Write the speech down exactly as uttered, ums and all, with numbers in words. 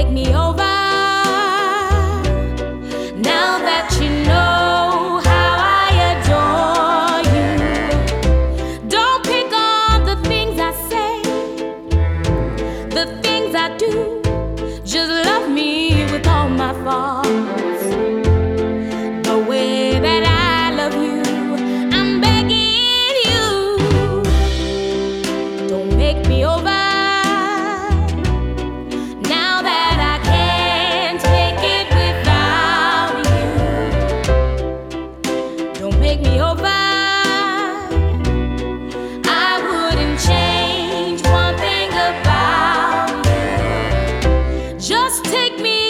me over. Now that you know how I adore you, don't pick on the things I say, the things I do. Just love me with all my faults, the way that I love you. I'm begging you, don't make me over. Now that I can't take it without you, don't make me over. I wouldn't change one thing about you. Just take me